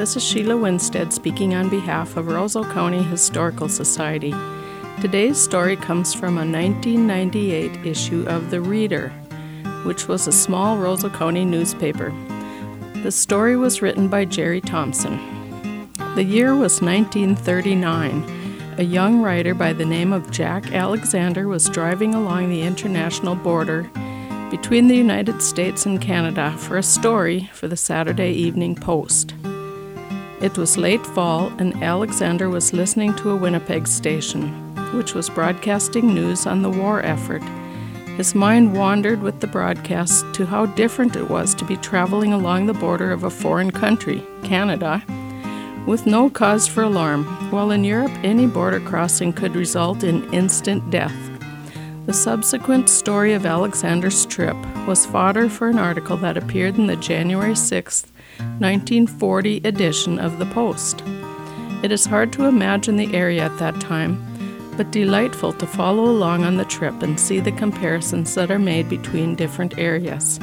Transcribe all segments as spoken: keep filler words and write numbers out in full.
This is Sheila Winstead speaking on behalf of Roseau County Historical Society. Today's story comes from a nineteen ninety-eight issue of The Reader, which was a small Roseau County newspaper. The story was written by Jerry Thompson. The year was nineteen thirty-nine. A young writer by the name of Jack Alexander was driving along the international border between the United States and Canada for a story for the Saturday Evening Post. It was late fall, and Alexander was listening to a Winnipeg station, which was broadcasting news on the war effort. His mind wandered with the broadcast to how different it was to be traveling along the border of a foreign country, Canada, with no cause for alarm, while in Europe any border crossing could result in instant death. The subsequent story of Alexander's trip was fodder for an article that appeared in the January sixth, nineteen forty edition of the Post. It is hard to imagine the area at that time, but delightful to follow along on the trip and see the comparisons that are made between different areas.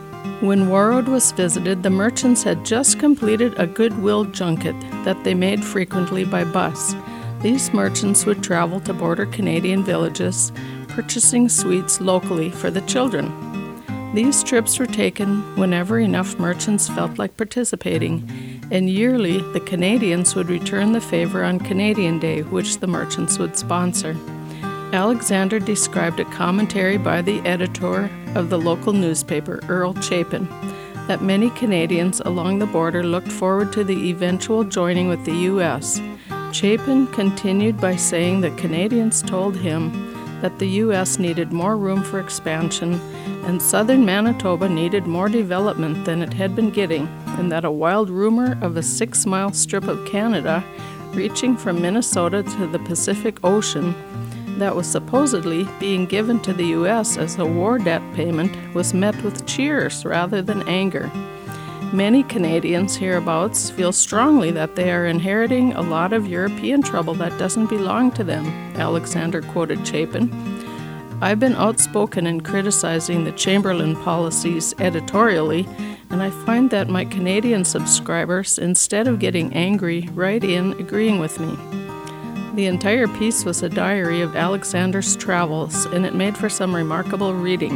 When Warroad was visited, the merchants had just completed a goodwill junket that they made frequently by bus. These merchants would travel to border Canadian villages, purchasing sweets locally for the children. These trips were taken whenever enough merchants felt like participating, and yearly the Canadians would return the favor on Canadian Day, which the merchants would sponsor. Alexander described a commentary by the editor of the local newspaper, Earl Chapin, that many Canadians along the border looked forward to the eventual joining with the U S. Chapin continued by saying that Canadians told him that the U S needed more room for expansion and southern Manitoba needed more development than it had been getting, and that a wild rumor of a six-mile strip of Canada reaching from Minnesota to the Pacific Ocean that was supposedly being given to the U S as a war debt payment was met with cheers rather than anger. Many Canadians hereabouts feel strongly that they are inheriting a lot of European trouble that doesn't belong to them, Alexander quoted Chapin. I've been outspoken in criticizing the Chamberlain policies editorially, and I find that my Canadian subscribers, instead of getting angry, write in agreeing with me. The entire piece was a diary of Alexander's travels, and it made for some remarkable reading.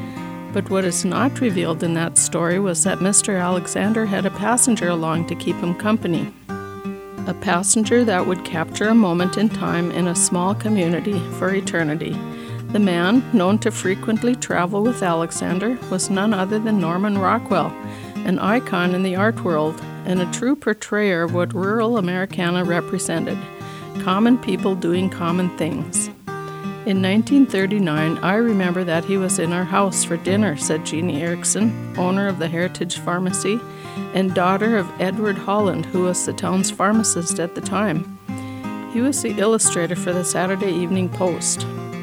But what is not revealed in that story was that Mister Alexander had a passenger along to keep him company. A passenger that would capture a moment in time in a small community for eternity. The man, known to frequently travel with Alexander, was none other than Norman Rockwell, an icon in the art world and a true portrayer of what rural Americana represented, common people doing common things. In nineteen thirty-nine, I remember that he was in our house for dinner, said Jeannie Erickson, owner of the Heritage Pharmacy and daughter of Edward Holland, who was the town's pharmacist at the time. He was the illustrator for the Saturday Evening Post.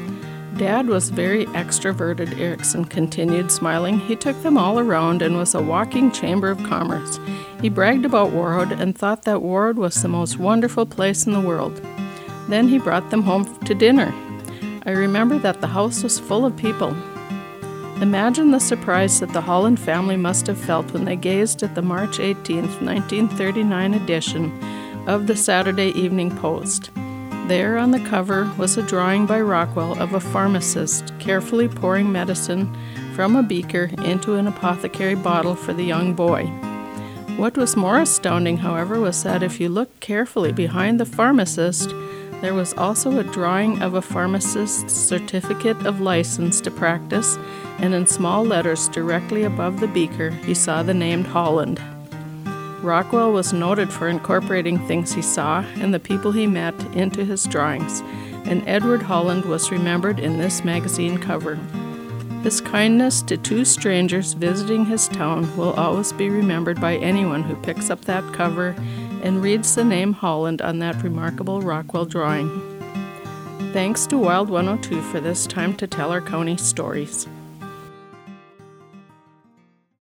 Dad was very extroverted, Erickson continued, smiling. He took them all around and was a walking chamber of commerce. He bragged about Warroad and thought that Warroad was the most wonderful place in the world. Then he brought them home to dinner. I remember that the house was full of people. Imagine the surprise that the Holland family must have felt when they gazed at the March eighteenth, nineteen thirty-nine edition of the Saturday Evening Post. There on the cover was a drawing by Rockwell of a pharmacist carefully pouring medicine from a beaker into an apothecary bottle for the young boy. What was more astounding, however, was that if you looked carefully behind the pharmacist, there was also a drawing of a pharmacist's certificate of license to practice, and in small letters directly above the beaker, he saw the name Holland. Rockwell was noted for incorporating things he saw and the people he met into his drawings, and Edward Holland was remembered in this magazine cover. His kindness to two strangers visiting his town will always be remembered by anyone who picks up that cover and reads the name Holland on that remarkable Rockwell drawing. Thanks to Wild one oh two for this time to tell our county stories.